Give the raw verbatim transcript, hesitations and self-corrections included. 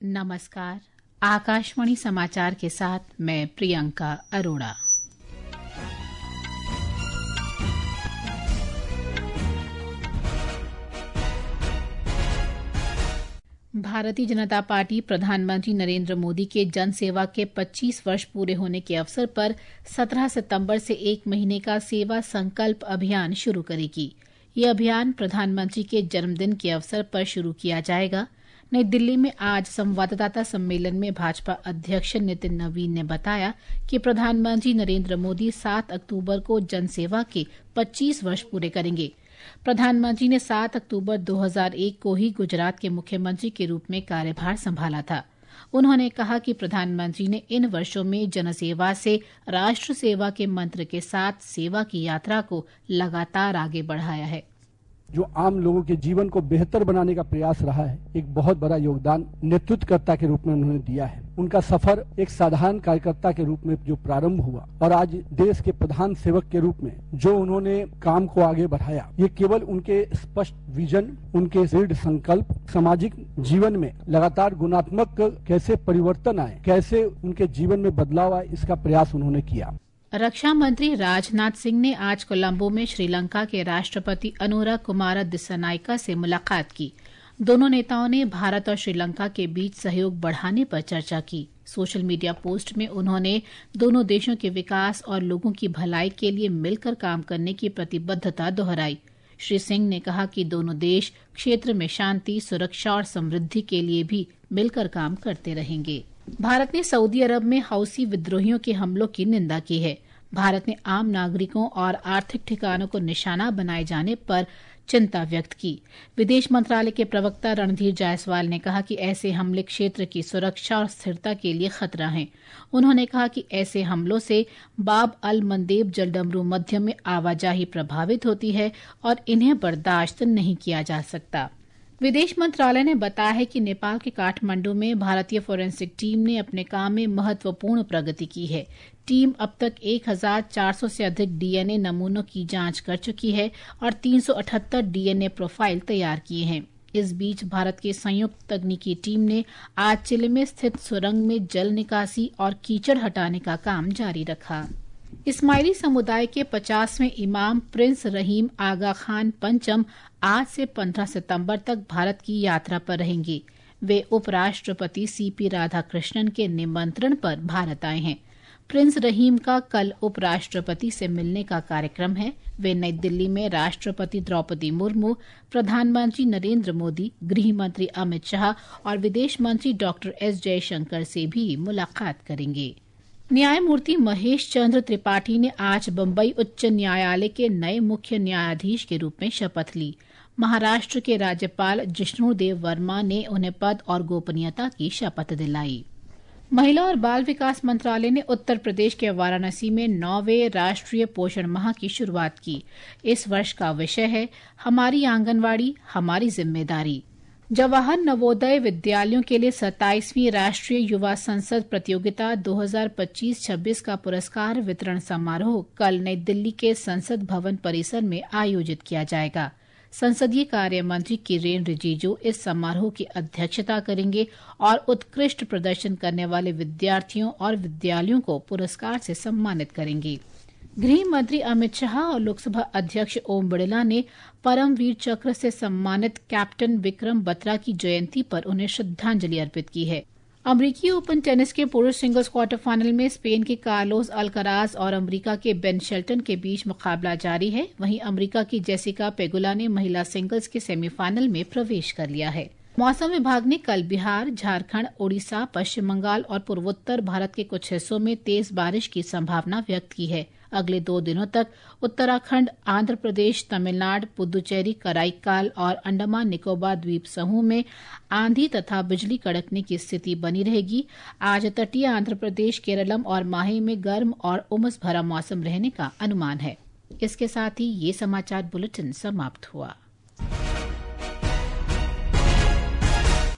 नमस्कार। आकाशवाणी समाचार के साथ मैं प्रियंका अरोड़ा। भारतीय जनता पार्टी प्रधानमंत्री नरेंद्र मोदी के जन सेवा के पच्चीस वर्ष पूरे होने के अवसर पर सत्रह सितंबर से एक महीने का सेवा संकल्प अभियान शुरू करेगी। ये अभियान प्रधानमंत्री के जन्मदिन के अवसर पर शुरू किया जाएगा। नई दिल्ली में आज संवाददाता सम्मेलन में भाजपा अध्यक्ष नितिन नवीन ने बताया कि प्रधानमंत्री नरेंद्र मोदी सात अक्टूबर को जनसेवा के पच्चीस वर्ष पूरे करेंगे। प्रधानमंत्री ने सात अक्टूबर दो हज़ार एक को ही गुजरात के मुख्यमंत्री के रूप में कार्यभार संभाला था। उन्होंने कहा कि प्रधानमंत्री ने इन वर्षों में जनसेवा से राष्ट्र सेवा के मंत्र के साथ सेवा की यात्रा को लगातार आगे बढ़ाया है। जो आम लोगों के जीवन को बेहतर बनाने का प्रयास रहा है, एक बहुत बड़ा योगदान नेतृत्वकर्ता के रूप में उन्होंने दिया है। उनका सफर एक साधारण कार्यकर्ता के रूप में जो प्रारंभ हुआ और आज देश के प्रधान सेवक के रूप में जो उन्होंने काम को आगे बढ़ाया, ये केवल उनके स्पष्ट विजन, उनके दृढ़ संकल्प, सामाजिक जीवन में लगातार गुणात्मक कैसे परिवर्तन आए, कैसे उनके जीवन में बदलाव आए, इसका प्रयास उन्होंने किया। रक्षा मंत्री राजनाथ सिंह ने आज कोलंबो में श्रीलंका के राष्ट्रपति अनुरा कुमारा दिस्सनाइका से मुलाकात की। दोनों नेताओं ने भारत और श्रीलंका के बीच सहयोग बढ़ाने पर चर्चा की। सोशल मीडिया पोस्ट में उन्होंने दोनों देशों के विकास और लोगों की भलाई के लिए मिलकर काम करने की प्रतिबद्धता दोहराई। श्री सिंह ने कहा कि दोनों देश क्षेत्र में शांति, सुरक्षा और समृद्धि के लिए भी मिलकर काम करते रहेंगे। भारत ने सऊदी अरब में हौसी विद्रोहियों के हमलों की निंदा की है। भारत ने आम नागरिकों और आर्थिक ठिकानों को निशाना बनाए जाने पर चिंता व्यक्त की। विदेश मंत्रालय के प्रवक्ता रणधीर जायसवाल ने कहा कि ऐसे हमले क्षेत्र की सुरक्षा और स्थिरता के लिए खतरा हैं। उन्होंने कहा कि ऐसे हमलों से बाब अल मंदेब जलडमरू मध्य में आवाजाही प्रभावित होती है और इन्हें बर्दाश्त नहीं किया जा सकता। विदेश मंत्रालय ने बताया है कि नेपाल के काठमांडू में भारतीय फोरेंसिक टीम ने अपने काम में महत्वपूर्ण प्रगति की है। टीम अब तक एक हज़ार चार सौ से अधिक डीएनए नमूनों की जांच कर चुकी है और तीन सौ अठहत्तर डीएनए प्रोफाइल तैयार किए हैं। इस बीच भारत की संयुक्त तकनीकी टीम ने आज चिले में स्थित सुरंग में जल निकासी और कीचड़ हटाने का काम जारी रखा। इस्माइली समुदाय के पचासवें इमाम प्रिंस रहीम आगा खान पंचम आज से पंद्रह सितंबर तक भारत की यात्रा पर रहेंगे। वे उपराष्ट्रपति सीपी राधाकृष्णन के निमंत्रण पर भारत आए हैं। प्रिंस रहीम का कल उपराष्ट्रपति से मिलने का कार्यक्रम है। वे नई दिल्ली में राष्ट्रपति द्रौपदी मुर्मू, प्रधानमंत्री नरेंद्र मोदी, गृह मंत्री अमित शाह और विदेश मंत्री डॉक्टर एस जयशंकर से भी मुलाकात करेंगे। न्यायमूर्ति महेश चंद्र त्रिपाठी ने आज बम्बई उच्च न्यायालय के नए मुख्य न्यायाधीश के रूप में शपथ ली। महाराष्ट्र के राज्यपाल जिष्णुदेव वर्मा ने उन्हें पद और गोपनीयता की शपथ दिलाई। महिला और बाल विकास मंत्रालय ने उत्तर प्रदेश के वाराणसी में नौवें राष्ट्रीय पोषण माह की शुरुआत की। इस वर्ष का विषय है हमारी आंगनवाड़ी, हमारी जिम्मेदारी। जवाहर नवोदय विद्यालयों के लिए सत्ताईसवीं राष्ट्रीय युवा संसद प्रतियोगिता दो हज़ार पच्चीस छब्बीस का पुरस्कार वितरण समारोह कल नई दिल्ली के संसद भवन परिसर में आयोजित किया जाएगा। संसदीय कार्य मंत्री किरेन रिजिजू इस समारोह की अध्यक्षता करेंगे और उत्कृष्ट प्रदर्शन करने वाले विद्यार्थियों और विद्यालयों को पुरस्कार से सम्मानित करेंगे। गृह मंत्री अमित शाह और लोकसभा अध्यक्ष ओम बिड़ला ने परमवीर चक्र से सम्मानित कैप्टन विक्रम बत्रा की जयंती पर उन्हें श्रद्धांजलि अर्पित की है। अमेरिकी ओपन टेनिस के पुरुष सिंगल्स क्वार्टर फाइनल में स्पेन के कार्लोस अल्कराज और अमेरिका के बेन शेल्टन के बीच मुकाबला जारी है। वहीं अमेरिका की जेसिका पेगुला ने महिला सिंगल्स के सेमीफाइनल में प्रवेश कर लिया है। मौसम विभाग ने कल बिहार, झारखंड, ओडिशा, पश्चिम बंगाल और पूर्वोत्तर भारत के कुछ हिस्सों में तेज बारिश की संभावना व्यक्त की है। अगले दो दिनों तक उत्तराखंड, आंध्र प्रदेश, तमिलनाडु, पुदुचेरी, कराईकाल और अंडमान निकोबार द्वीप समूह में आंधी तथा बिजली कड़कने की स्थिति बनी रहेगी। आज तटीय आंध्र प्रदेश, केरलम और माहे में गर्म और उमस भरा मौसम रहने का अनुमान है। इसके साथ ही ये समाचार बुलेटिन समाप्त हुआ।